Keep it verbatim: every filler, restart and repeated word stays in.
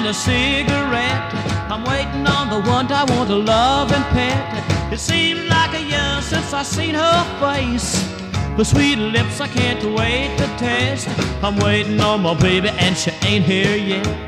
a cigarette. I'm waiting on the one I want to love and pet. It seems like a year since I seen her face. Her sweet lips I can't wait to taste. I'm waiting on my baby and she ain't here yet.